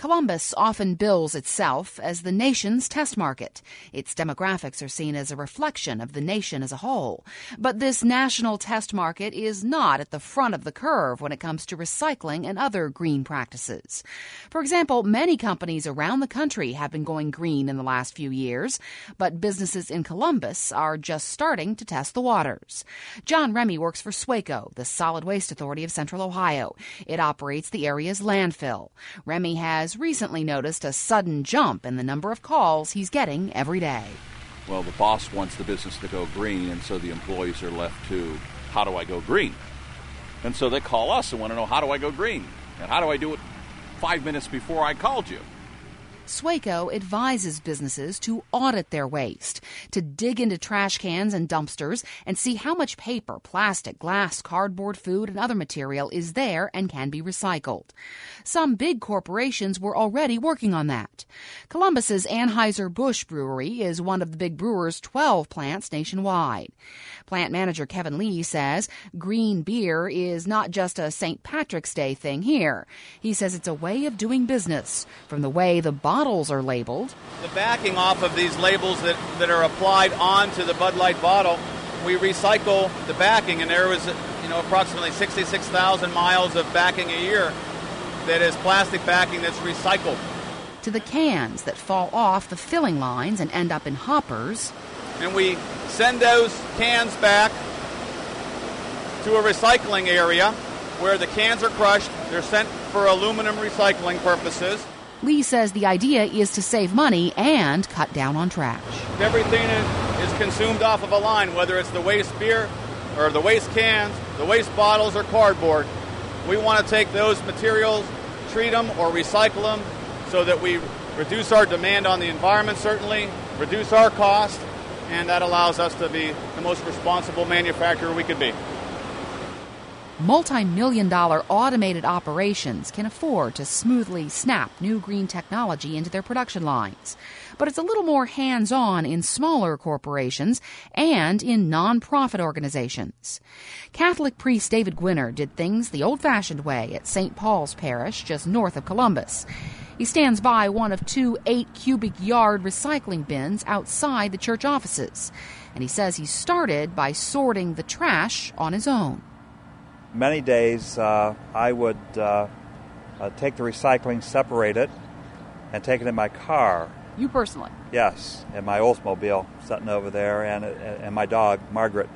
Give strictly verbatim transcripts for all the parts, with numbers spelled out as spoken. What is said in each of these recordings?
Columbus often bills itself as the nation's test market. Its demographics are seen as a reflection of the nation as a whole. But this national test market is not at the front of the curve when it comes to recycling and other green practices. For example, many companies around the country have been going green in the last few years, but businesses in Columbus are just starting to test the waters. John Remy works for SWACO, the Solid Waste Authority of Central Ohio. It operates the area's landfill. Remy has recently noticed a sudden jump in the number of calls he's getting every day. Well, the boss wants the business to go green, and so the employees are left to, how do I go green? And so they call us and want to know, how do I go green? And how do I do it five minutes before I called you? SWACO advises businesses to audit their waste, to dig into trash cans and dumpsters and see how much paper, plastic, glass, cardboard, food, and other material is there and can be recycled. Some big corporations were already working on that. Columbus's Anheuser-Busch Brewery is one of the big brewer's twelve plants nationwide. Plant manager Kevin Lee says green beer is not just a Saint Patrick's Day thing here. He says it's a way of doing business, from the way the bottles are labeled. The backing off of these labels that, that are applied onto the Bud Light bottle, we recycle the backing, and there was you know approximately sixty-six thousand miles of backing a year that is plastic backing that's recycled. To the cans that fall off the filling lines and end up in hoppers. And we send those cans back to a recycling area where the cans are crushed. They're sent for aluminum recycling purposes. Lee says the idea is to save money and cut down on trash. Everything is consumed off of a line, whether it's the waste beer or the waste cans, the waste bottles, or cardboard. We want to take those materials, treat them or recycle them so that we reduce our demand on the environment, certainly, reduce our cost, and that allows us to be the most responsible manufacturer we could be. Multi-million dollar automated operations can afford to smoothly snap new green technology into their production lines. But it's a little more hands-on in smaller corporations and in non-profit organizations. Catholic priest David Gwinner did things the old-fashioned way at Saint Paul's Parish, just north of Columbus. He stands by one of two eight-cubic-yard recycling bins outside the church offices. And he says he started by sorting the trash on his own. Many days uh, I would uh, uh, take the recycling, separate it, and take it in my car. You personally? Yes, in my Oldsmobile sitting over there, and and my dog, Margaret.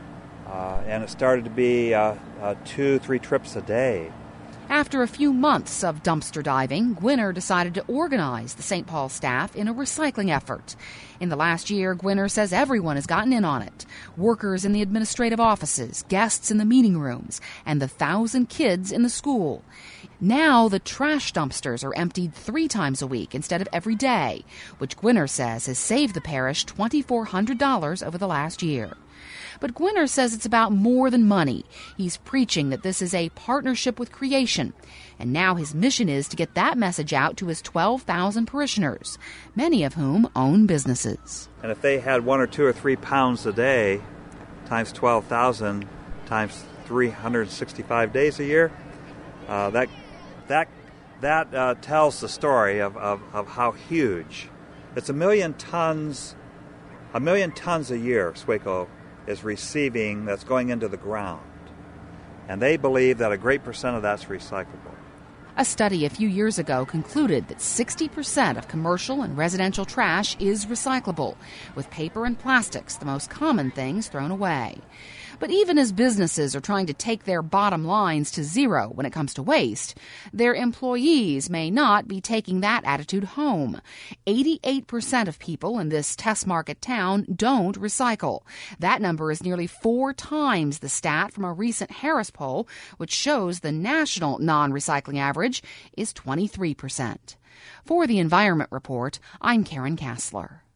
Uh, and it started to be uh, uh, two, three trips a day. After a few months of dumpster diving, Gwinner decided to organize the Saint Paul staff in a recycling effort. In the last year, Gwinner says everyone has gotten in on it. Workers in the administrative offices, guests in the meeting rooms, and the thousand kids in the school. Now the trash dumpsters are emptied three times a week instead of every day, which Gwinner says has saved the parish two thousand four hundred dollars over the last year. But Gwinner says it's about more than money. He's preaching that this is a partnership with creation. And now his mission is to get that message out to his twelve thousand parishioners, many of whom own businesses. And if they had one or two or three pounds a day, times twelve thousand, times three hundred sixty-five days a year, uh, that that that uh, tells the story of, of, of how huge. It's a million tons, a million tons a year, SWACO is receiving that's going into the ground. And they believe that a great percent of that's recyclable. A study a few years ago concluded that sixty percent of commercial and residential trash is recyclable, with paper and plastics the most common things thrown away. But even as businesses are trying to take their bottom lines to zero when it comes to waste, their employees may not be taking that attitude home. eighty-eight percent of people in this test market town don't recycle. That number is nearly four times the stat from a recent Harris poll, which shows the national non-recycling average is twenty-three percent. For the Environment Report, I'm Karen Kassler.